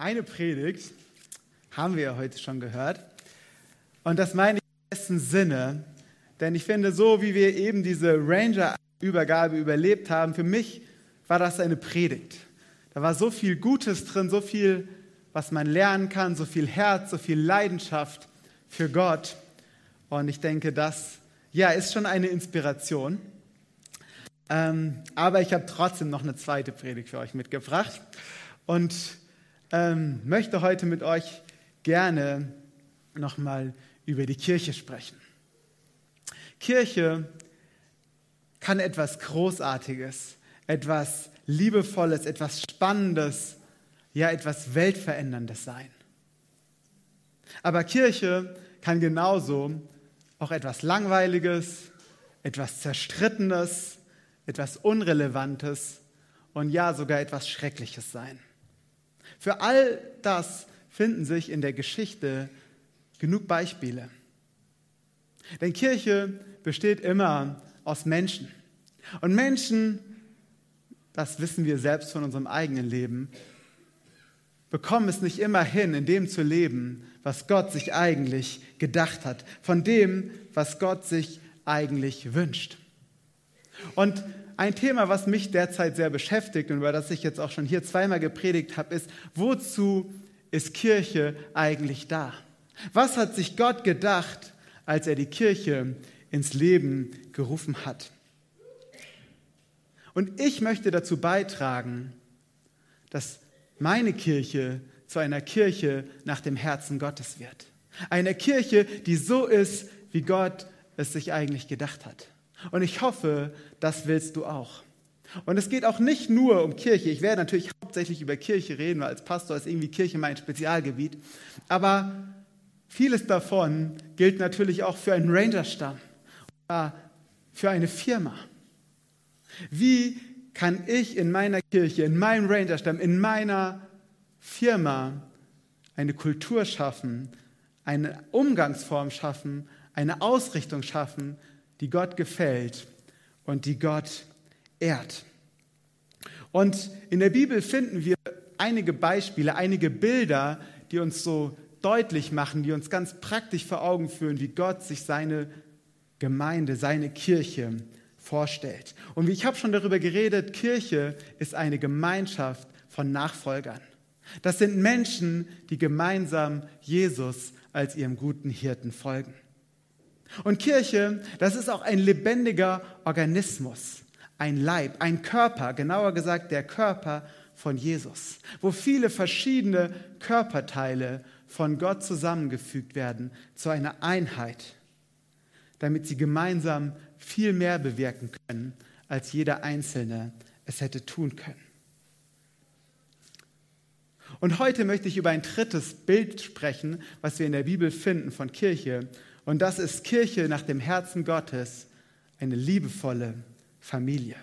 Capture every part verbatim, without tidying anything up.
eine Predigt haben wir ja heute schon gehört. Und das meine ich im besten Sinne, denn ich finde, so wie wir eben diese Ranger-Übergabe überlebt haben, für mich war das eine Predigt. Da war so viel Gutes drin, so viel, was man lernen kann, so viel Herz, so viel Leidenschaft für Gott. Und ich denke, das ja, ist schon eine Inspiration. Ähm, aber ich habe trotzdem noch eine zweite Predigt für euch mitgebracht und ähm, möchte heute mit euch gerne nochmal über die Kirche sprechen. Kirche kann etwas Großartiges, etwas Liebevolles, etwas Spannendes, ja etwas Weltveränderndes sein. Aber Kirche kann genauso auch etwas Langweiliges, etwas Zerstrittenes, etwas Unrelevantes und ja sogar etwas Schreckliches sein. Für all das finden sich in der Geschichte genug Beispiele. Denn Kirche besteht immer aus Menschen. Und Menschen, das wissen wir selbst von unserem eigenen Leben, bekommen es nicht immer hin, in dem zu leben, was Gott sich eigentlich gedacht hat, von dem, was Gott sich eigentlich wünscht. Und ein Thema, was mich derzeit sehr beschäftigt und über das ich jetzt auch schon hier zweimal gepredigt habe, ist, wozu ist Kirche eigentlich da? Was hat sich Gott gedacht, als er die Kirche ins Leben gerufen hat? Und ich möchte dazu beitragen, dass meine Kirche zu einer Kirche nach dem Herzen Gottes wird. Eine Kirche, die so ist, wie Gott es sich eigentlich gedacht hat. Und ich hoffe, das willst du auch. Und es geht auch nicht nur um Kirche. Ich werde natürlich hauptsächlich über Kirche reden, weil als Pastor ist irgendwie Kirche mein Spezialgebiet. Aber vieles davon gilt natürlich auch für einen Rangerstamm oder für eine Firma. Wie kann ich in meiner Kirche, in meinem Rangerstamm, in meiner Firma eine Kultur schaffen, eine Umgangsform schaffen, eine Ausrichtung schaffen, die Gott gefällt und die Gott ehrt. Und in der Bibel finden wir einige Beispiele, einige Bilder, die uns so deutlich machen, die uns ganz praktisch vor Augen führen, wie Gott sich seine Gemeinde, seine Kirche vorstellt. Und ich habe schon darüber geredet, Kirche ist eine Gemeinschaft von Nachfolgern. Das sind Menschen, die gemeinsam Jesus als ihrem guten Hirten folgen. Und Kirche, das ist auch ein lebendiger Organismus, ein Leib, ein Körper, genauer gesagt der Körper von Jesus, wo viele verschiedene Körperteile von Gott zusammengefügt werden zu einer Einheit, damit sie gemeinsam viel mehr bewirken können, als jeder Einzelne es hätte tun können. Und heute möchte ich über ein drittes Bild sprechen, was wir in der Bibel finden von Kirche. Und das ist Kirche nach dem Herzen Gottes, eine liebevolle Familie.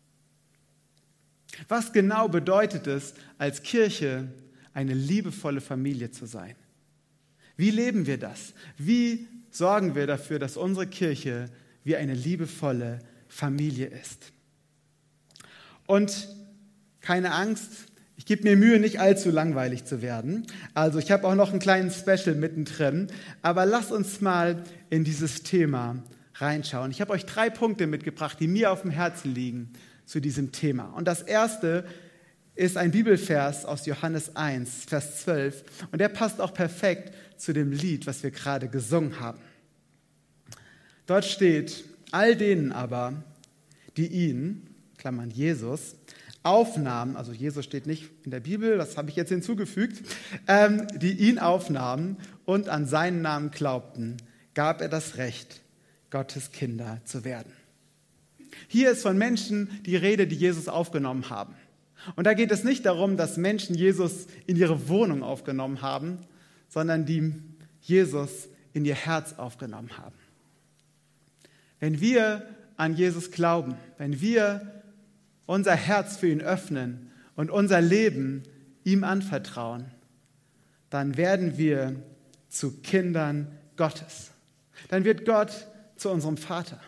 Was genau bedeutet es, als Kirche eine liebevolle Familie zu sein? Wie leben wir das? Wie sorgen wir dafür, dass unsere Kirche wie eine liebevolle Familie ist? Und keine Angst, ich gebe mir Mühe, nicht allzu langweilig zu werden. Also ich habe auch noch einen kleinen Special mittendrin. Aber lasst uns mal in dieses Thema reinschauen. Ich habe euch drei Punkte mitgebracht, die mir auf dem Herzen liegen zu diesem Thema. Und das erste ist ein Bibelvers aus Johannes eins, Vers zwölf. Und der passt auch perfekt zu dem Lied, was wir gerade gesungen haben. Dort steht, all denen aber, die ihn, Klammern Jesus, aufnahmen, also Jesus steht nicht in der Bibel, das habe ich jetzt hinzugefügt, ähm, die ihn aufnahmen und an seinen Namen glaubten, gab er das Recht, Gottes Kinder zu werden. Hier ist von Menschen die Rede, die Jesus aufgenommen haben. Und da geht es nicht darum, dass Menschen Jesus in ihre Wohnung aufgenommen haben, sondern die Jesus in ihr Herz aufgenommen haben. Wenn wir an Jesus glauben, wenn wir unser Herz für ihn öffnen und unser Leben ihm anvertrauen, dann werden wir zu Kindern Gottes. Dann wird Gott zu unserem Vater.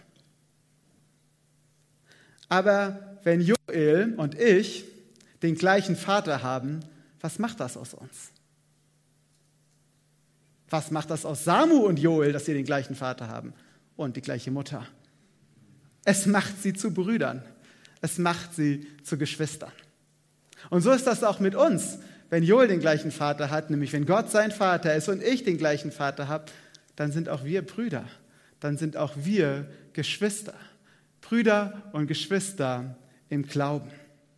Aber wenn Joel und ich den gleichen Vater haben, was macht das aus uns? Was macht das aus Samu und Joel, dass sie den gleichen Vater haben und die gleiche Mutter? Es macht sie zu Brüdern. Es macht sie zu Geschwistern. Und so ist das auch mit uns. Wenn Joel den gleichen Vater hat, nämlich wenn Gott sein Vater ist und ich den gleichen Vater habe, dann sind auch wir Brüder. Dann sind auch wir Geschwister. Brüder und Geschwister im Glauben.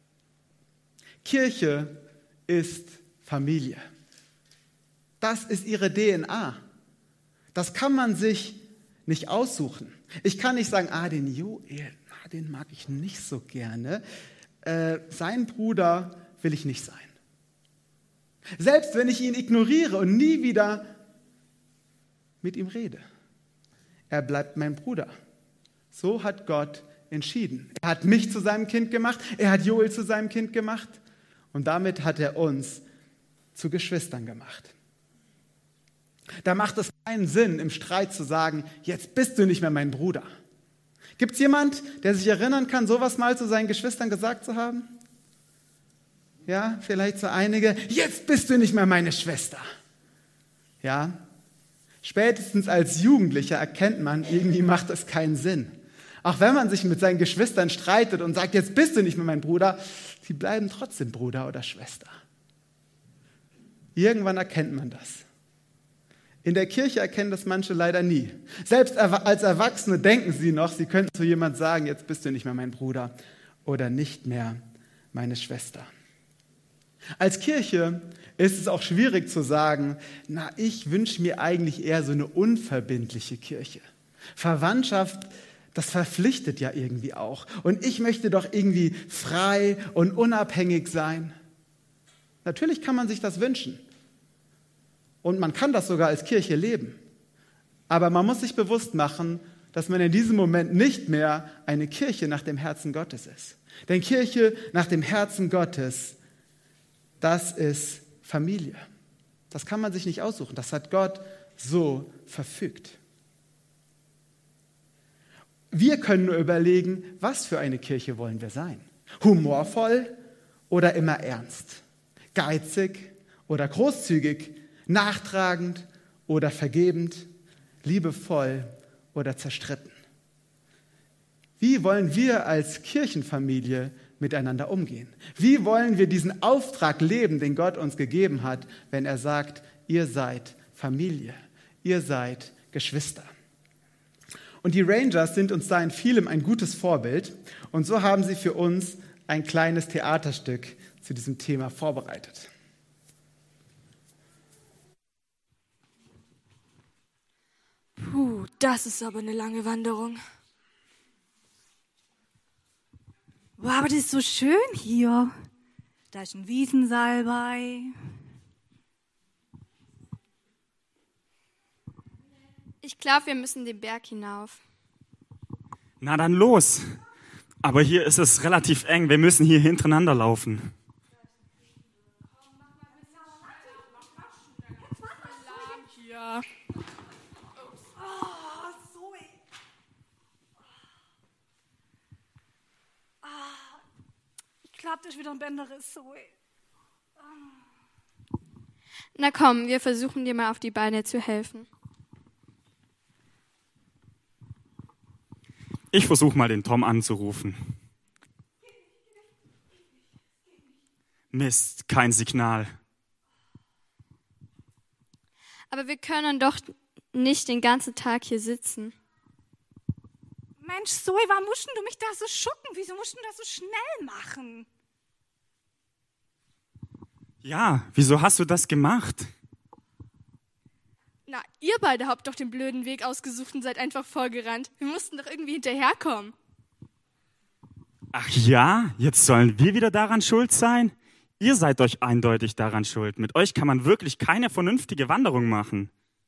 Kirche ist Familie. Das ist ihre D N A. Das kann man sich nicht aussuchen. Ich kann nicht sagen, ah, den Joel, ah, den mag ich nicht so gerne. Äh, sein Bruder will ich nicht sein. Selbst wenn ich ihn ignoriere und nie wieder mit ihm rede. Er bleibt mein Bruder. So hat Gott entschieden. Er hat mich zu seinem Kind gemacht, er hat Joel zu seinem Kind gemacht und damit hat er uns zu Geschwistern gemacht. Da macht es keinen Sinn, im Streit zu sagen, jetzt bist du nicht mehr mein Bruder. Gibt es jemand, der sich erinnern kann, sowas mal zu seinen Geschwistern gesagt zu haben? Ja, vielleicht so einige, jetzt bist du nicht mehr meine Schwester. Ja, spätestens als Jugendlicher erkennt man, irgendwie macht das keinen Sinn. Auch wenn man sich mit seinen Geschwistern streitet und sagt, jetzt bist du nicht mehr mein Bruder, sie bleiben trotzdem Bruder oder Schwester. Irgendwann erkennt man das. In der Kirche erkennen das manche leider nie. Selbst als Erwachsene denken sie noch, sie könnten zu jemandem sagen, jetzt bist du nicht mehr mein Bruder oder nicht mehr meine Schwester. Als Kirche ist es auch schwierig zu sagen, na, ich wünsche mir eigentlich eher so eine unverbindliche Kirche. Verwandtschaft, das verpflichtet ja irgendwie auch. Und ich möchte doch irgendwie frei und unabhängig sein. Natürlich kann man sich das wünschen. Und man kann das sogar als Kirche leben. Aber man muss sich bewusst machen, dass man in diesem Moment nicht mehr eine Kirche nach dem Herzen Gottes ist. Denn Kirche nach dem Herzen Gottes, das ist Familie. Das kann man sich nicht aussuchen. Das hat Gott so verfügt. Wir können nur überlegen, was für eine Kirche wollen wir sein? Humorvoll oder immer ernst? Geizig oder großzügig? Nachtragend oder vergebend, liebevoll oder zerstritten. Wie wollen wir als Kirchenfamilie miteinander umgehen? Wie wollen wir diesen Auftrag leben, den Gott uns gegeben hat, wenn er sagt, ihr seid Familie, ihr seid Geschwister? Und die Rangers sind uns da in vielem ein gutes Vorbild und so haben sie für uns ein kleines Theaterstück zu diesem Thema vorbereitet. Puh, das ist aber eine lange Wanderung. Wow, aber das ist so schön hier. Da ist ein Wiesensalbei. Ich glaube, wir müssen den Berg hinauf. Na dann los. Aber hier ist es relativ eng. Wir müssen hier hintereinander laufen. Ja. Ich glaube, das ist wieder ein Bänderriss. So. Na komm, wir versuchen dir mal auf die Beine zu helfen. Ich versuche mal den Tom anzurufen. Mist, kein Signal. Aber wir können doch nicht den ganzen Tag hier sitzen. Mensch, Zoe, warum musst du mich da so schucken? Wieso musst du das so schnell machen? Ja, wieso hast du das gemacht? Na, ihr beide habt doch den blöden Weg ausgesucht und seid einfach vorgerannt. Wir mussten doch irgendwie hinterherkommen. Ach ja, jetzt sollen wir wieder daran schuld sein? Ihr seid euch eindeutig daran schuld. Mit euch kann man wirklich keine vernünftige Wanderung machen.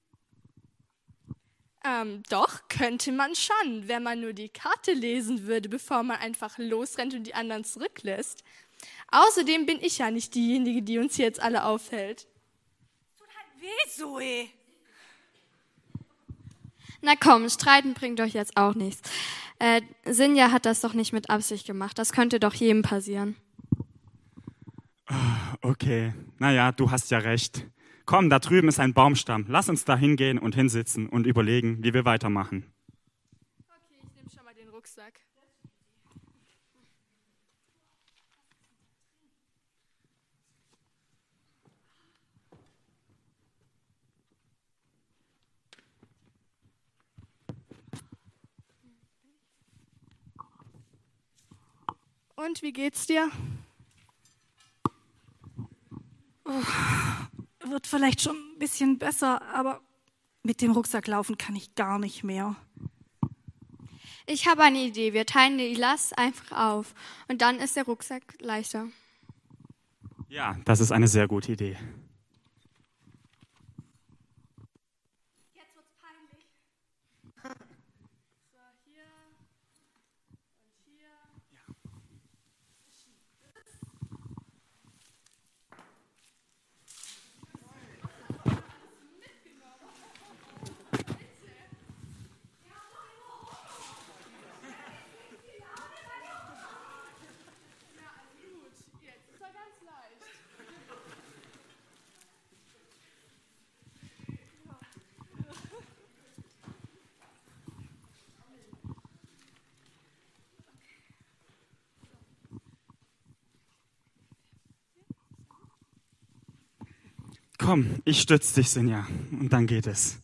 Ähm, doch, könnte man schon, wenn man nur die Karte lesen würde, bevor man einfach losrennt und die anderen zurücklässt. Außerdem bin ich ja nicht diejenige, die uns hier jetzt alle aufhält. Tut halt weh, Zoe. Na komm, streiten bringt euch jetzt auch nichts. Äh, Sinja hat das doch nicht mit Absicht gemacht. Das könnte doch jedem passieren. Okay, naja, du hast ja recht. Komm, da drüben ist ein Baumstamm. Lass uns da hingehen und hinsitzen und überlegen, wie wir weitermachen. Okay, ich nehme schon mal den Rucksack. Und wie geht's dir? Oh, wird vielleicht schon ein bisschen besser, aber mit dem Rucksack laufen kann ich gar nicht mehr. Ich habe eine Idee. Wir teilen die Last einfach auf und dann ist der Rucksack leichter. Ja, das ist eine sehr gute Idee. Jetzt wird's peinlich. So, hier und hier. Komm, ich stütze dich, Sinja, und dann geht es.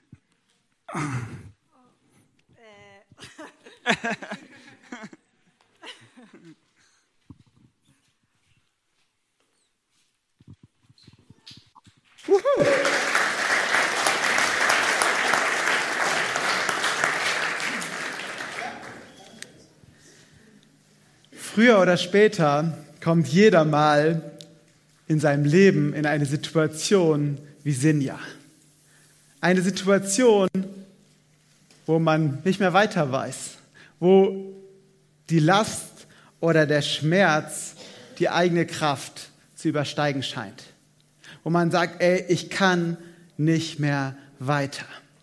Früher oder später kommt jeder mal in seinem Leben in eine Situation wie Sinja. Eine Situation, wo man nicht mehr weiter weiß, wo die Last oder der Schmerz die eigene Kraft zu übersteigen scheint. Wo man sagt, ey, ich kann nicht mehr weiter.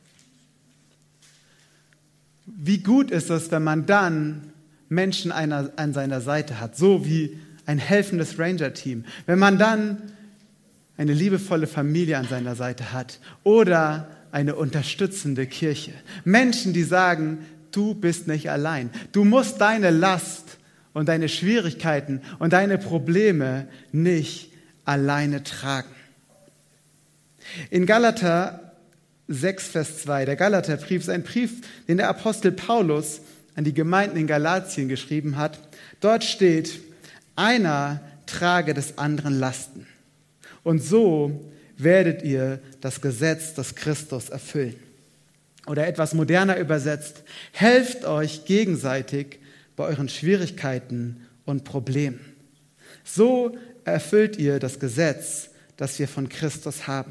Wie gut ist es, wenn man dann Menschen einer, an seiner Seite hat, so wie ein helfendes Ranger-Team. Wenn man dann eine liebevolle Familie an seiner Seite hat oder eine unterstützende Kirche. Menschen, die sagen, du bist nicht allein. Du musst deine Last und deine Schwierigkeiten und deine Probleme nicht alleine tragen. In Galater sechs, Vers zwei, der Galaterbrief ist ein Brief, den der Apostel Paulus an die Gemeinden in Galatien geschrieben hat. Dort steht, einer trage des anderen Lasten. Und so werdet ihr das Gesetz des Christus erfüllen. Oder etwas moderner übersetzt, helft euch gegenseitig bei euren Schwierigkeiten und Problemen. So erfüllt ihr das Gesetz, das wir von Christus haben.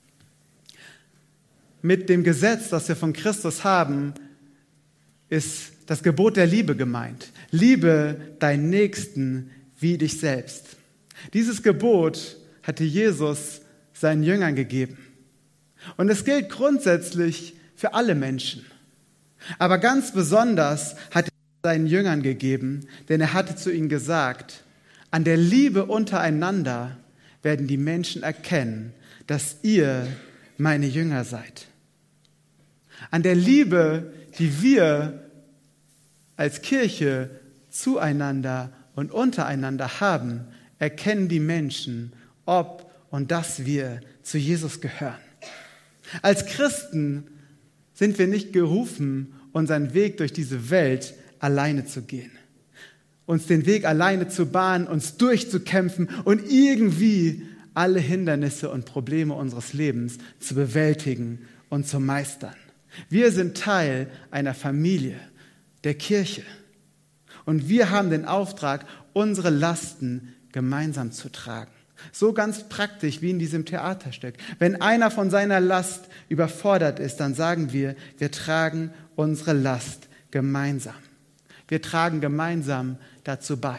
Mit dem Gesetz, das wir von Christus haben, ist das Gebot der Liebe gemeint. Liebe deinen Nächsten wie dich selbst. Dieses Gebot hatte Jesus seinen Jüngern gegeben. Und es gilt grundsätzlich für alle Menschen. Aber ganz besonders hat er seinen Jüngern gegeben, denn er hatte zu ihnen gesagt, an der Liebe untereinander werden die Menschen erkennen, dass ihr meine Jünger seid. An der Liebe, die wir als Kirche zueinander und untereinander haben, erkennen die Menschen, ob und dass wir zu Jesus gehören. Als Christen sind wir nicht gerufen, unseren Weg durch diese Welt alleine zu gehen, uns den Weg alleine zu bahnen, uns durchzukämpfen und irgendwie alle Hindernisse und Probleme unseres Lebens zu bewältigen und zu meistern. Wir sind Teil einer Familie, der Kirche. Und wir haben den Auftrag, unsere Lasten gemeinsam zu tragen. So ganz praktisch wie in diesem Theaterstück. Wenn einer von seiner Last überfordert ist, dann sagen wir, wir tragen unsere Last gemeinsam. Wir tragen gemeinsam dazu bei.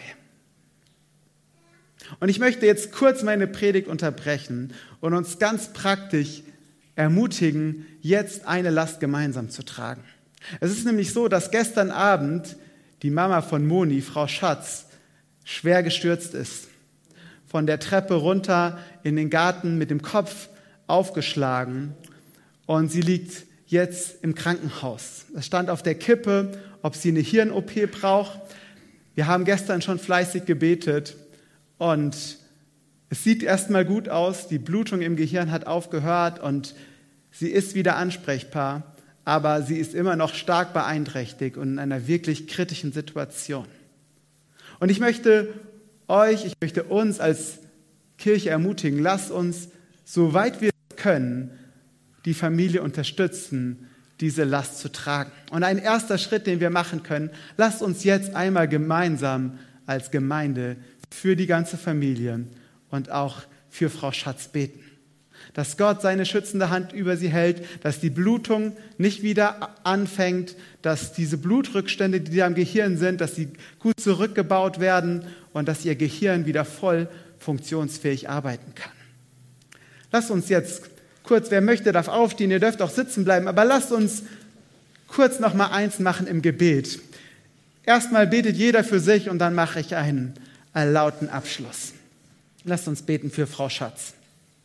Und ich möchte jetzt kurz meine Predigt unterbrechen und uns ganz praktisch ermutigen, jetzt eine Last gemeinsam zu tragen. Es ist nämlich so, dass gestern Abend die Mama von Moni, Frau Schatz, schwer gestürzt ist. von der Treppe runter in den Garten mit dem Kopf aufgeschlagen und sie liegt jetzt im Krankenhaus. Es stand auf der Kippe, ob sie eine Hirn-O P braucht. Wir haben gestern schon fleißig gebetet und es sieht erstmal gut aus. Die Blutung im Gehirn hat aufgehört und sie ist wieder ansprechbar, aber sie ist immer noch stark beeinträchtigt und in einer wirklich kritischen Situation. Und ich möchte euch, ich möchte uns als Kirche ermutigen, lasst uns, soweit wir können, die Familie unterstützen, diese Last zu tragen. Und ein erster Schritt, den wir machen können, lasst uns jetzt einmal gemeinsam als Gemeinde für die ganze Familie und auch für Frau Schatz beten. Dass Gott seine schützende Hand über sie hält, dass die Blutung nicht wieder anfängt, dass diese Blutrückstände, die da im Gehirn sind, dass sie gut zurückgebaut werden und dass ihr Gehirn wieder voll funktionsfähig arbeiten kann. Lasst uns jetzt kurz, wer möchte, darf aufstehen, ihr dürft auch sitzen bleiben, aber lasst uns kurz noch mal eins machen im Gebet. Erstmal betet jeder für sich und dann mache ich einen lauten Abschluss. Lasst uns beten für Frau Schatz.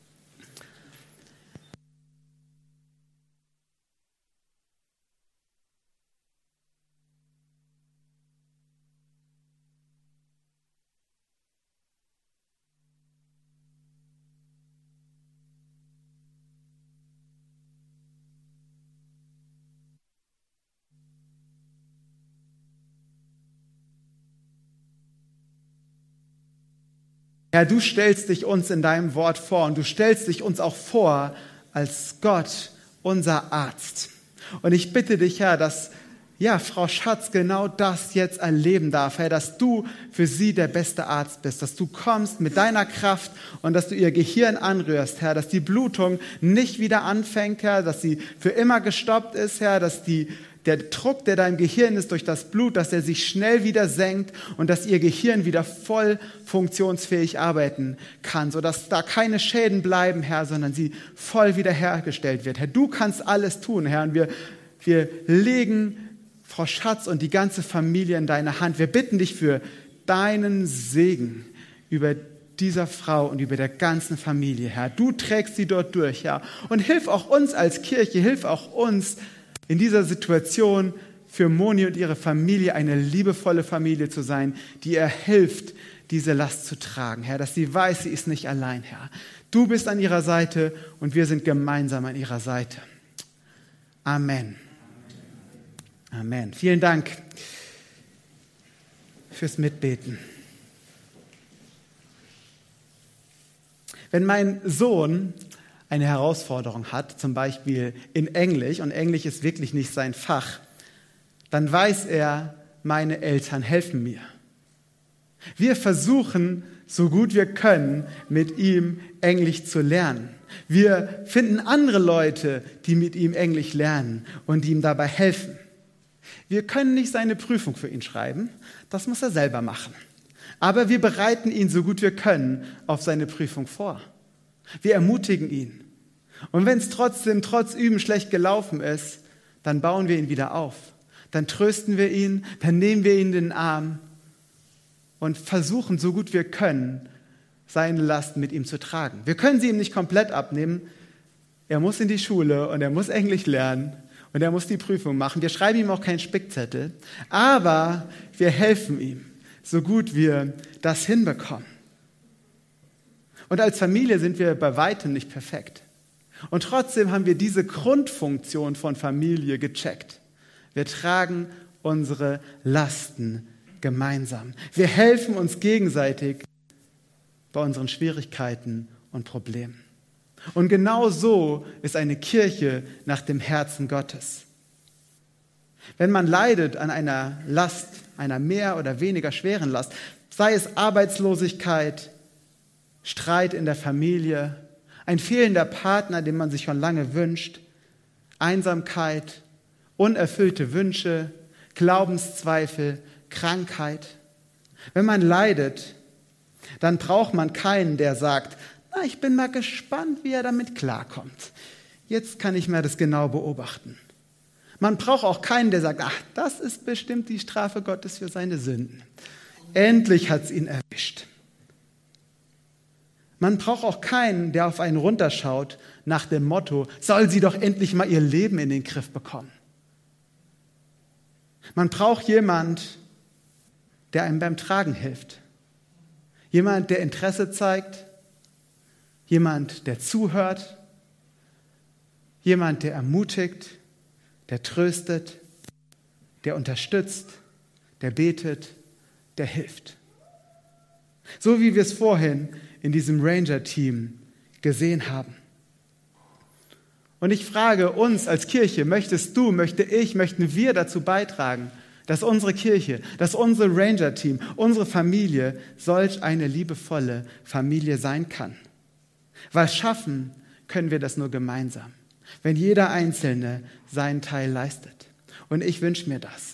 Herr, du stellst dich uns in deinem Wort vor und du stellst dich uns auch vor als Gott, unser Arzt. Und ich bitte dich, Herr, dass ja, Frau Schatz genau das jetzt erleben darf, Herr, dass du für sie der beste Arzt bist, dass du kommst mit deiner Kraft und dass du ihr Gehirn anrührst, Herr, dass die Blutung nicht wieder anfängt, Herr, dass sie für immer gestoppt ist, Herr, dass die der Druck, der da im Gehirn ist durch das Blut, dass er sich schnell wieder senkt und dass ihr Gehirn wieder voll funktionsfähig arbeiten kann, sodass da keine Schäden bleiben, Herr, sondern sie voll wiederhergestellt wird. Herr, du kannst alles tun, Herr, und wir, wir legen Frau Schatz und die ganze Familie in deine Hand. Wir bitten dich für deinen Segen über dieser Frau und über der ganzen Familie, Herr. Du trägst sie dort durch, Herr. Und hilf auch uns als Kirche, hilf auch uns, in dieser Situation für Moni und ihre Familie eine liebevolle Familie zu sein, die ihr hilft, diese Last zu tragen, Herr, dass sie weiß, sie ist nicht allein, Herr. Du bist an ihrer Seite und wir sind gemeinsam an ihrer Seite. Amen. Amen. Vielen Dank fürs Mitbeten. Wenn mein Sohn eine Herausforderung hat, zum Beispiel in Englisch, und Englisch ist wirklich nicht sein Fach, dann weiß er, meine Eltern helfen mir. Wir versuchen, so gut wir können, mit ihm Englisch zu lernen. Wir finden andere Leute, die mit ihm Englisch lernen und die ihm dabei helfen. Wir können nicht seine Prüfung für ihn schreiben, das muss er selber machen. Aber wir bereiten ihn, so gut wir können, auf seine Prüfung vor. Wir ermutigen ihn. Und wenn es trotzdem, trotz Üben schlecht gelaufen ist, dann bauen wir ihn wieder auf. Dann trösten wir ihn, dann nehmen wir ihn in den Arm und versuchen, so gut wir können, seine Last mit ihm zu tragen. Wir können sie ihm nicht komplett abnehmen. Er muss in die Schule und er muss Englisch lernen und er muss die Prüfung machen. Wir schreiben ihm auch keinen Spickzettel, aber wir helfen ihm, so gut wir das hinbekommen. Und als Familie sind wir bei weitem nicht perfekt. Und trotzdem haben wir diese Grundfunktion von Familie gecheckt. Wir tragen unsere Lasten gemeinsam. Wir helfen uns gegenseitig bei unseren Schwierigkeiten und Problemen. Und genau so ist eine Kirche nach dem Herzen Gottes. Wenn man leidet an einer Last, einer mehr oder weniger schweren Last, sei es Arbeitslosigkeit, Streit in der Familie, ein fehlender Partner, den man sich schon lange wünscht, Einsamkeit, unerfüllte Wünsche, Glaubenszweifel, Krankheit. Wenn man leidet, dann braucht man keinen, der sagt, na, ich bin mal gespannt, wie er damit klarkommt. Jetzt kann ich mir das genau beobachten. Man braucht auch keinen, der sagt, ach, das ist bestimmt die Strafe Gottes für seine Sünden. Endlich hat es ihn erwischt. Man braucht auch keinen, der auf einen runterschaut nach dem Motto, soll sie doch endlich mal ihr Leben in den Griff bekommen. Man braucht jemand, der einem beim Tragen hilft. Jemand, der Interesse zeigt. Jemand, der zuhört. Jemand, der ermutigt, der tröstet, der unterstützt, der betet, der hilft. So wie wir es vorhin in diesem Ranger-Team gesehen haben. Und ich frage uns als Kirche, möchtest du, möchte ich, möchten wir dazu beitragen, dass unsere Kirche, dass unser Ranger-Team, unsere Familie solch eine liebevolle Familie sein kann? Weil schaffen können wir das nur gemeinsam, wenn jeder Einzelne seinen Teil leistet. Und ich wünsche mir das.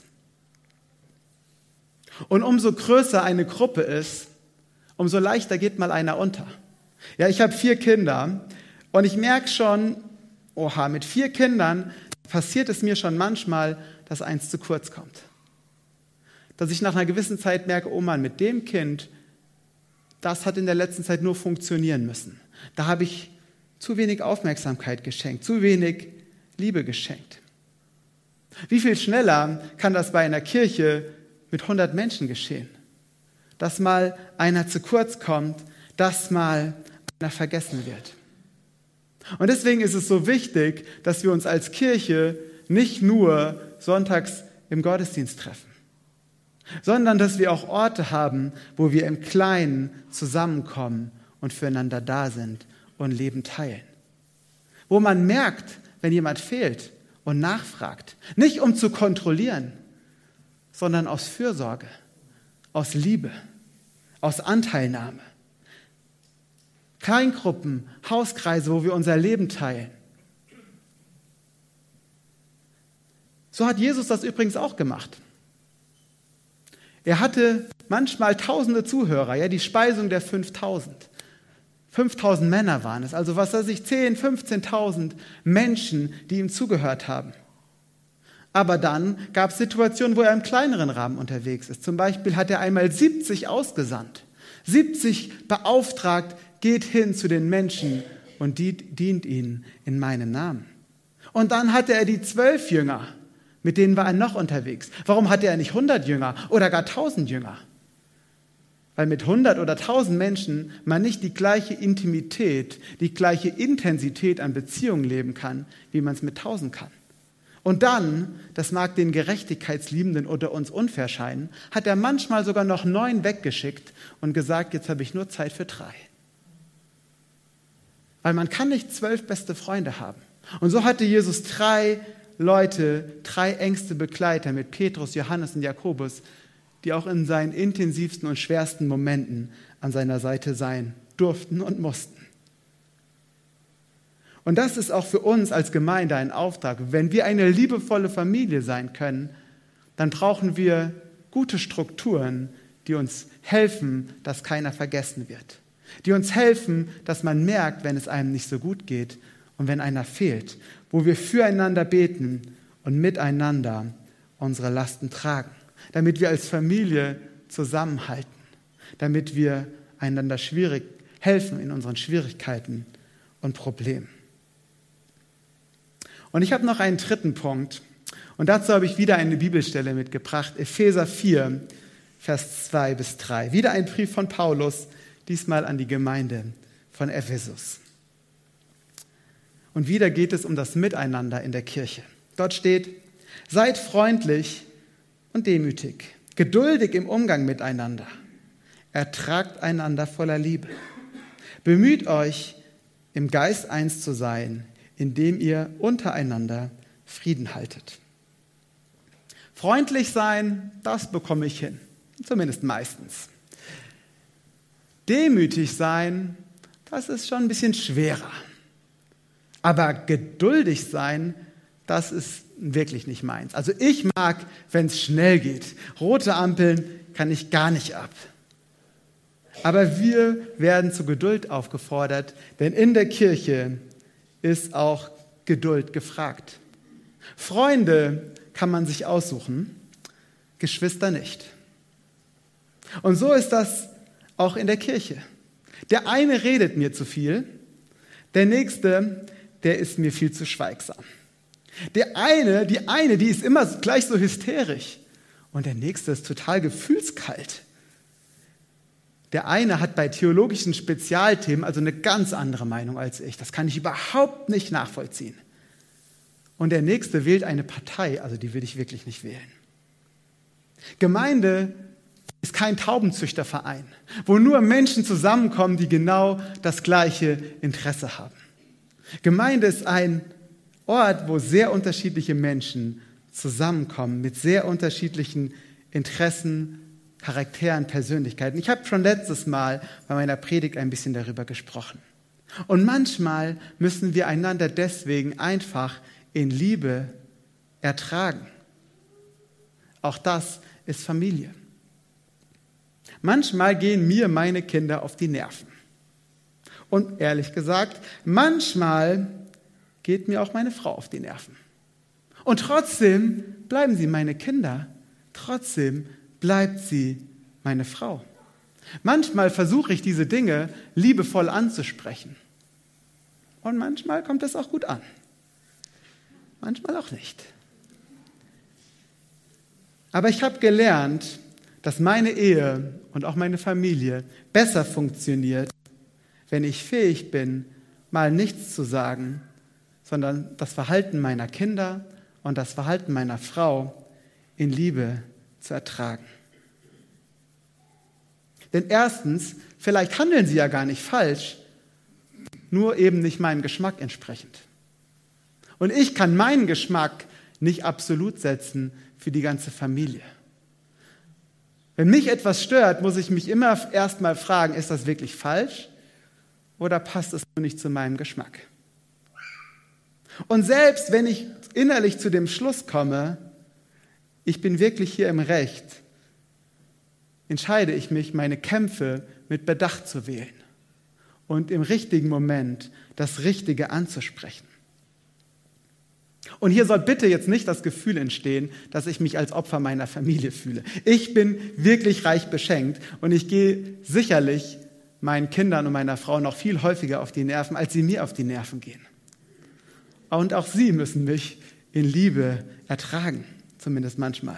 Und umso größer eine Gruppe ist, umso leichter geht mal einer unter. Ja, ich habe vier Kinder und ich merke schon, oha, mit vier Kindern passiert es mir schon manchmal, dass eins zu kurz kommt. Dass ich nach einer gewissen Zeit merke, oh Mann, mit dem Kind, das hat in der letzten Zeit nur funktionieren müssen. Da habe ich zu wenig Aufmerksamkeit geschenkt, zu wenig Liebe geschenkt. Wie viel schneller kann das bei einer Kirche mit hundert Menschen geschehen? Dass mal einer zu kurz kommt, dass mal einer vergessen wird. Und deswegen ist es so wichtig, dass wir uns als Kirche nicht nur sonntags im Gottesdienst treffen, sondern dass wir auch Orte haben, wo wir im Kleinen zusammenkommen und füreinander da sind und Leben teilen. Wo man merkt, wenn jemand fehlt und nachfragt, nicht um zu kontrollieren, sondern aus Fürsorge, aus Liebe, aus Anteilnahme. Kleingruppen, Hauskreise, wo wir unser Leben teilen. So hat Jesus das übrigens auch gemacht. Er hatte manchmal tausende Zuhörer, ja, die Speisung der fünftausend. fünftausend Männer waren es, also was weiß ich, zehntausend, fünfzehntausend Menschen, die ihm zugehört haben. Aber dann gab es Situationen, wo er im kleineren Rahmen unterwegs ist. Zum Beispiel hat er einmal siebzig ausgesandt, siebzig beauftragt, geht hin zu den Menschen und dient ihnen in meinem Namen. Und dann hatte er die zwölf Jünger, mit denen war er noch unterwegs. Warum hatte er nicht hundert Jünger oder gar tausend Jünger? Weil mit hundert oder tausend Menschen man nicht die gleiche Intimität, die gleiche Intensität an Beziehungen leben kann, wie man es mit tausend kann. Und dann, das mag den Gerechtigkeitsliebenden unter uns unfair scheinen, hat er manchmal sogar noch neun weggeschickt und gesagt, jetzt habe ich nur Zeit für drei. Weil man kann nicht zwölf beste Freunde haben. Und so hatte Jesus drei Leute, drei engste Begleiter mit Petrus, Johannes und Jakobus, die auch in seinen intensivsten und schwersten Momenten an seiner Seite sein durften und mussten. Und das ist auch für uns als Gemeinde ein Auftrag. Wenn wir eine liebevolle Familie sein können, dann brauchen wir gute Strukturen, die uns helfen, dass keiner vergessen wird. Die uns helfen, dass man merkt, wenn es einem nicht so gut geht und wenn einer fehlt. Wo wir füreinander beten und miteinander unsere Lasten tragen. Damit wir als Familie zusammenhalten. Damit wir einander schwierig helfen in unseren Schwierigkeiten und Problemen. Und ich habe noch einen dritten Punkt. Und dazu habe ich wieder eine Bibelstelle mitgebracht. Epheser vier, Vers zwei bis drei. Wieder ein Brief von Paulus, diesmal an die Gemeinde von Ephesus. Und wieder geht es um das Miteinander in der Kirche. Dort steht, seid freundlich und demütig, geduldig im Umgang miteinander. Ertragt einander voller Liebe. Bemüht euch, im Geist eins zu sein, indem ihr untereinander Frieden haltet. Freundlich sein, das bekomme ich hin, zumindest meistens. Demütig sein, das ist schon ein bisschen schwerer. Aber geduldig sein, das ist wirklich nicht meins. Also ich mag, wenn es schnell geht. Rote Ampeln kann ich gar nicht ab. Aber wir werden zu Geduld aufgefordert, denn in der Kirche ist auch Geduld gefragt. Freunde kann man sich aussuchen, Geschwister nicht. Und so ist das auch in der Kirche. Der eine redet mir zu viel, der nächste, der ist mir viel zu schweigsam. Der eine, die eine, die ist immer gleich so hysterisch und der nächste ist total gefühlskalt. Der eine hat bei theologischen Spezialthemen also eine ganz andere Meinung als ich. Das kann ich überhaupt nicht nachvollziehen. Und der nächste wählt eine Partei, also die will ich wirklich nicht wählen. Gemeinde ist kein Taubenzüchterverein, wo nur Menschen zusammenkommen, die genau das gleiche Interesse haben. Gemeinde ist ein Ort, wo sehr unterschiedliche Menschen zusammenkommen, mit sehr unterschiedlichen Interessen, Charakteren, Persönlichkeiten. Ich habe schon letztes Mal bei meiner Predigt ein bisschen darüber gesprochen. Und manchmal müssen wir einander deswegen einfach in Liebe ertragen. Auch das ist Familie. Manchmal gehen mir meine Kinder auf die Nerven. Und ehrlich gesagt, manchmal geht mir auch meine Frau auf die Nerven. Und trotzdem bleiben sie meine Kinder. Trotzdem bleibt sie meine Frau. Manchmal versuche ich diese Dinge liebevoll anzusprechen. Und manchmal kommt es auch gut an. Manchmal auch nicht. Aber ich habe gelernt, dass meine Ehe und auch meine Familie besser funktioniert, wenn ich fähig bin, mal nichts zu sagen, sondern das Verhalten meiner Kinder und das Verhalten meiner Frau in Liebe zu ertragen. Denn erstens, vielleicht handeln sie ja gar nicht falsch, nur eben nicht meinem Geschmack entsprechend. Und ich kann meinen Geschmack nicht absolut setzen für die ganze Familie. Wenn mich etwas stört, muss ich mich immer erst mal fragen, ist das wirklich falsch oder passt es nur nicht zu meinem Geschmack? Und selbst wenn ich innerlich zu dem Schluss komme, ich bin wirklich hier im Recht, entscheide ich mich, meine Kämpfe mit Bedacht zu wählen und im richtigen Moment das Richtige anzusprechen. Und hier soll bitte jetzt nicht das Gefühl entstehen, dass ich mich als Opfer meiner Familie fühle. Ich bin wirklich reich beschenkt und ich gehe sicherlich meinen Kindern und meiner Frau noch viel häufiger auf die Nerven, als sie mir auf die Nerven gehen. Und auch sie müssen mich in Liebe ertragen, zumindest manchmal.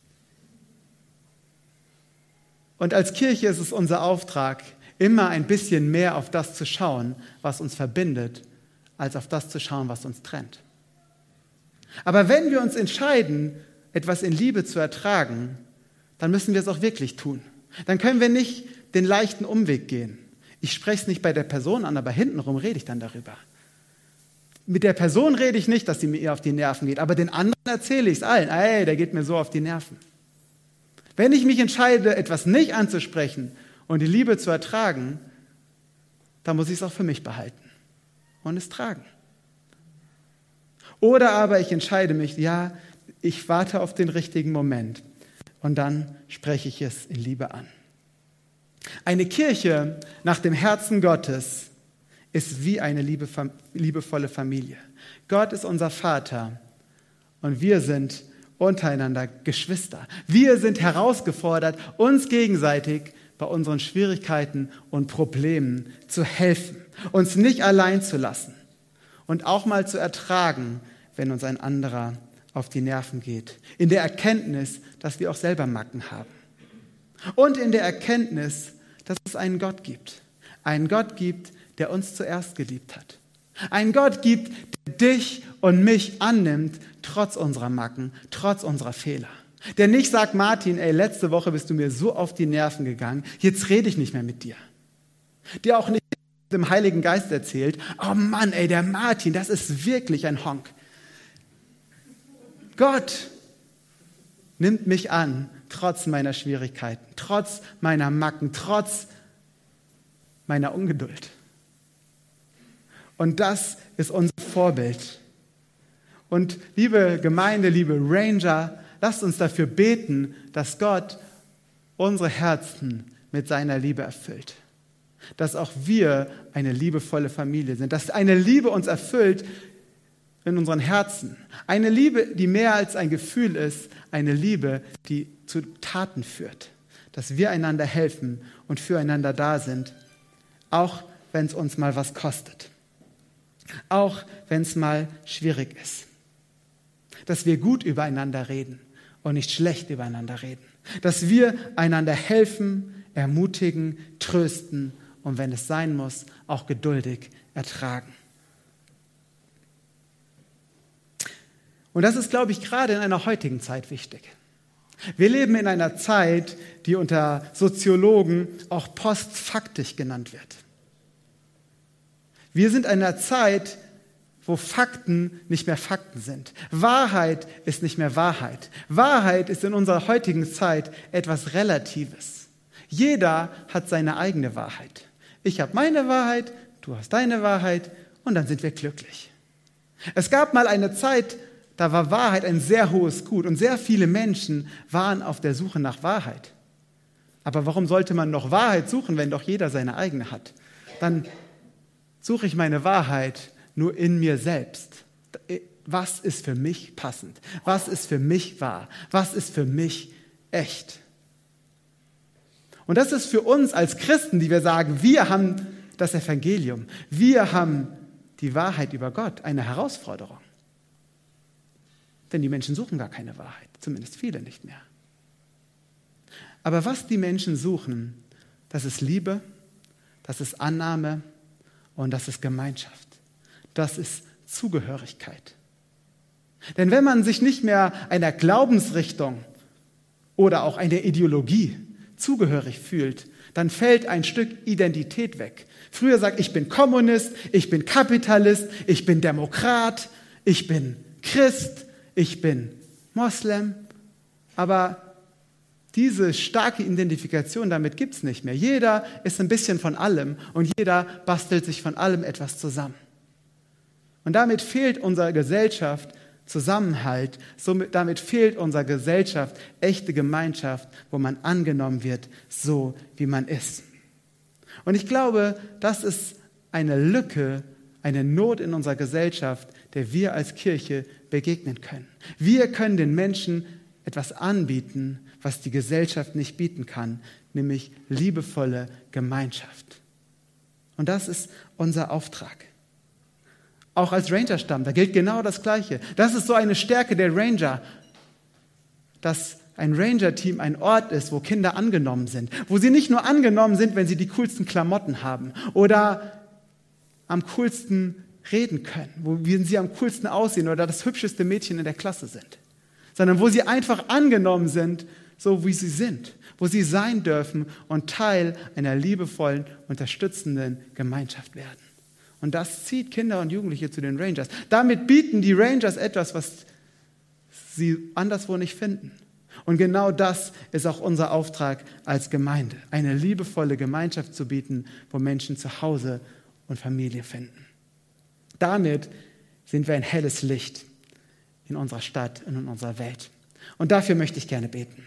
Und als Kirche ist es unser Auftrag, immer ein bisschen mehr auf das zu schauen, was uns verbindet, als auf das zu schauen, was uns trennt. Aber wenn wir uns entscheiden, etwas in Liebe zu ertragen, dann müssen wir es auch wirklich tun. Dann können wir nicht den leichten Umweg gehen. Ich spreche es nicht bei der Person an, aber hintenrum rede ich dann darüber. Mit der Person rede ich nicht, dass sie mir auf die Nerven geht, aber den anderen erzähle ich es allen. Ey, der geht mir so auf die Nerven. Wenn ich mich entscheide, etwas nicht anzusprechen und die Liebe zu ertragen, dann muss ich es auch für mich behalten und es tragen. Oder aber ich entscheide mich, ja, ich warte auf den richtigen Moment und dann spreche ich es in Liebe an. Eine Kirche nach dem Herzen Gottes ist wie eine liebevolle Familie. Gott ist unser Vater und wir sind untereinander Geschwister. Wir sind herausgefordert, uns gegenseitig bei unseren Schwierigkeiten und Problemen zu helfen, uns nicht allein zu lassen und auch mal zu ertragen, wenn uns ein anderer auf die Nerven geht. In der Erkenntnis, dass wir auch selber Macken haben. Und in der Erkenntnis, dass es einen Gott gibt. Einen Gott gibt, der uns zuerst geliebt hat. Einen Gott gibt, der dich und mich annimmt, trotz unserer Macken, trotz unserer Fehler. Der nicht sagt, Martin, ey, letzte Woche bist du mir so auf die Nerven gegangen, jetzt rede ich nicht mehr mit dir. Der auch nicht dem Heiligen Geist erzählt, oh Mann, ey, der Martin, das ist wirklich ein Honk. Gott nimmt mich an, trotz meiner Schwierigkeiten, trotz meiner Macken, trotz meiner Ungeduld. Und das ist unser Vorbild. Und liebe Gemeinde, liebe Ranger, lasst uns dafür beten, dass Gott unsere Herzen mit seiner Liebe erfüllt. Dass auch wir eine liebevolle Familie sind. Dass eine Liebe uns erfüllt in unseren Herzen. Eine Liebe, die mehr als ein Gefühl ist. Eine Liebe, die zu Taten führt. Dass wir einander helfen und füreinander da sind. auch wenn es uns mal was kostet, auch wenn es mal schwierig ist. Dass wir gut übereinander reden und nicht schlecht übereinander reden. Dass wir einander helfen, ermutigen, trösten und wenn es sein muss, auch geduldig ertragen. Und das ist, glaube ich, gerade in einer heutigen Zeit wichtig. Wir leben in einer Zeit, die unter Soziologen auch postfaktisch genannt wird. Wir sind in einer Zeit, wo Fakten nicht mehr Fakten sind. Wahrheit ist nicht mehr Wahrheit. Wahrheit ist in unserer heutigen Zeit etwas Relatives. Jeder hat seine eigene Wahrheit. Ich habe meine Wahrheit, du hast deine Wahrheit und dann sind wir glücklich. Es gab mal eine Zeit, da war Wahrheit ein sehr hohes Gut und sehr viele Menschen waren auf der Suche nach Wahrheit. Aber warum sollte man noch Wahrheit suchen, wenn doch jeder seine eigene hat? Dann suche ich meine Wahrheit nur in mir selbst. Was ist für mich passend? Was ist für mich wahr? Was ist für mich echt? Und das ist für uns als Christen, die wir sagen, wir haben das Evangelium, wir haben die Wahrheit über Gott, eine Herausforderung. Denn die Menschen suchen gar keine Wahrheit, zumindest viele nicht mehr. Aber was die Menschen suchen, das ist Liebe, das ist Annahme und das ist Gemeinschaft. Das ist Zugehörigkeit. Denn wenn man sich nicht mehr einer Glaubensrichtung oder auch einer Ideologie zugehörig fühlt, dann fällt ein Stück Identität weg. Früher sagt, ich bin Kommunist, ich bin Kapitalist, ich bin Demokrat, ich bin Christ, ich bin Moslem. Aber diese starke Identifikation, damit gibt es nicht mehr. Jeder ist ein bisschen von allem und jeder bastelt sich von allem etwas zusammen. Und damit fehlt unserer Gesellschaft Zusammenhalt, somit, damit fehlt unserer Gesellschaft echte Gemeinschaft, wo man angenommen wird, so wie man ist. Und ich glaube, das ist eine Lücke, eine Not in unserer Gesellschaft, der wir als Kirche begegnen können. Wir können den Menschen etwas anbieten, was die Gesellschaft nicht bieten kann, nämlich liebevolle Gemeinschaft. Und das ist unser Auftrag. Auch als Ranger-Stamm, da gilt genau das Gleiche. Das ist so eine Stärke der Ranger, dass ein Ranger-Team ein Ort ist, wo Kinder angenommen sind. Wo sie nicht nur angenommen sind, wenn sie die coolsten Klamotten haben oder am coolsten reden können, wo sie am coolsten aussehen oder das hübscheste Mädchen in der Klasse sind, sondern wo sie einfach angenommen sind, so wie sie sind, wo sie sein dürfen und Teil einer liebevollen, unterstützenden Gemeinschaft werden. Und das zieht Kinder und Jugendliche zu den Rangers. Damit bieten die Rangers etwas, was sie anderswo nicht finden. Und genau das ist auch unser Auftrag als Gemeinde, eine liebevolle Gemeinschaft zu bieten, wo Menschen zu Hause und Familie finden. Damit sind wir ein helles Licht in unserer Stadt und in unserer Welt. Und dafür möchte ich gerne beten.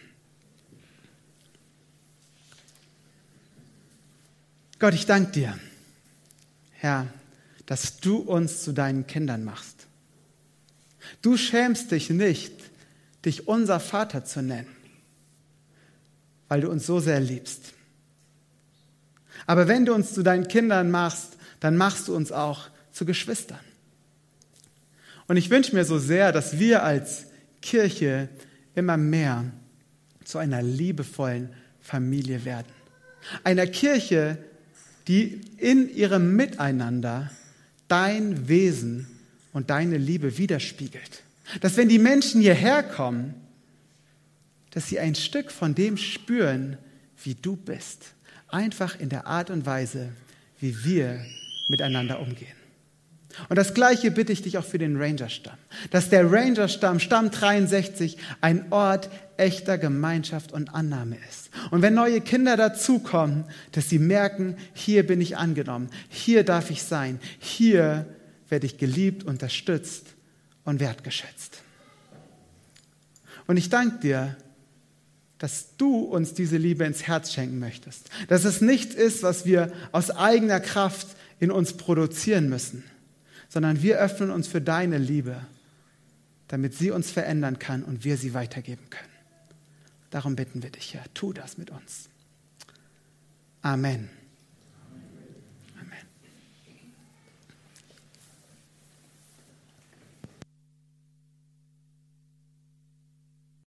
Gott, ich danke dir, Herr, dass du uns zu deinen Kindern machst. Du schämst dich nicht, dich unser Vater zu nennen, weil du uns so sehr liebst. Aber wenn du uns zu deinen Kindern machst, dann machst du uns auch zu Geschwistern. Und ich wünsche mir so sehr, dass wir als Kirche immer mehr zu einer liebevollen Familie werden. Einer Kirche, die in ihrem Miteinander dein Wesen und deine Liebe widerspiegelt. Dass wenn die Menschen hierher kommen, dass sie ein Stück von dem spüren, wie du bist. Einfach in der Art und Weise, wie wir miteinander umgehen. Und das Gleiche bitte ich dich auch für den Ranger-Stamm. Dass der Ranger-Stamm, Stamm dreiundsechzig, ein Ort echter Gemeinschaft und Annahme ist. Und wenn neue Kinder dazukommen, dass sie merken, hier bin ich angenommen, hier darf ich sein, hier werde ich geliebt, unterstützt und wertgeschätzt. Und ich danke dir, dass du uns diese Liebe ins Herz schenken möchtest. Dass es nichts ist, was wir aus eigener Kraft in uns produzieren müssen, sondern wir öffnen uns für deine Liebe, damit sie uns verändern kann und wir sie weitergeben können. Darum bitten wir dich, Herr, tu das mit uns. Amen.